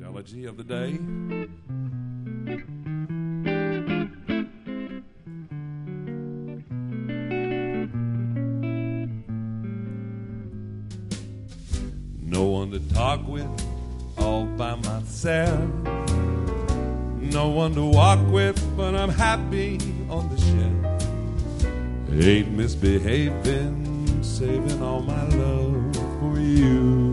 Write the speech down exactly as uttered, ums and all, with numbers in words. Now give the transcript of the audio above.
Elegy of the day. No one to talk with, all by myself. No one to walk with, but I'm happy on the shelf. Ain't misbehaving, saving all my love for you.